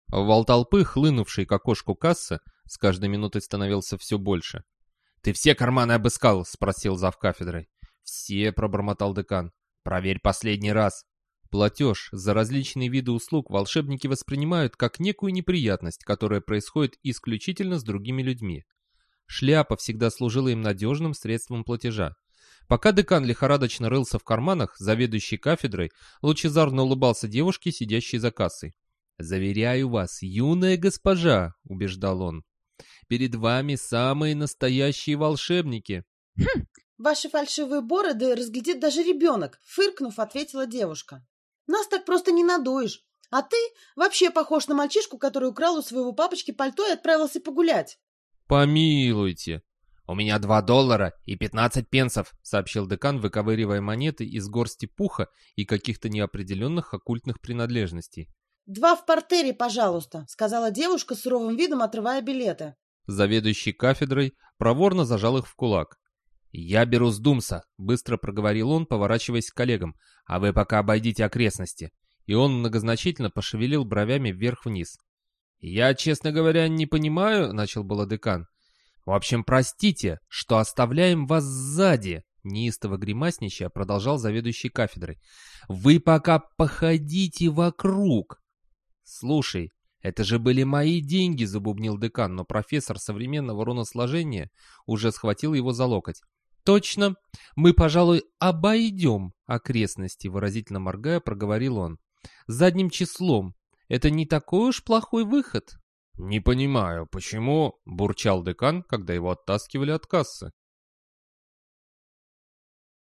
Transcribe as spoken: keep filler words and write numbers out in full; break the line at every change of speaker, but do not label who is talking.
Вал толпы, хлынувший к окошку кассы, с каждой минутой становился все больше. «Ты все карманы обыскал?» — спросил завкафедрой. «Все», — пробормотал декан. «Проверь последний раз». Платеж за различные виды услуг волшебники воспринимают как некую неприятность, которая происходит исключительно с другими людьми. Шляпа всегда служила им надежным средством платежа. Пока декан лихорадочно рылся в карманах, заведующий кафедрой лучезарно улыбался девушке, сидящей за кассой. «Заверяю вас, юная госпожа», — убеждал он, — «перед вами самые настоящие волшебники».
«Хм, ваши фальшивые бороды разглядит даже ребенок», — фыркнув, ответила девушка. «Нас так просто не надуешь. А ты вообще похож на мальчишку, который украл у своего папочки пальто и отправился погулять».
«Помилуйте». «У меня два доллара и пятнадцать пенсов», — сообщил декан, выковыривая монеты из горсти пуха и каких-то неопределенных оккультных принадлежностей.
«Два в портере, пожалуйста», — сказала девушка с суровым видом, отрывая билеты.
Заведующий кафедрой проворно зажал их в кулак. «Я беру с Думса», — быстро проговорил он, поворачиваясь к коллегам. «А вы пока обойдите окрестности». И он многозначительно пошевелил бровями вверх-вниз. «Я, честно говоря, не понимаю», — начал было декан. «В общем, простите, что оставляем вас сзади», — неистово гримасничая продолжал заведующий кафедрой. «Вы пока походите вокруг». «Слушай, это же были мои деньги», — забубнил декан, но профессор современного руносложения уже схватил его за локоть. «Точно, мы, пожалуй, обойдем окрестности», — выразительно моргая, проговорил он. «Задним числом. Это не такой уж плохой выход». «Не понимаю, почему?» — бурчал декан, когда его оттаскивали от кассы.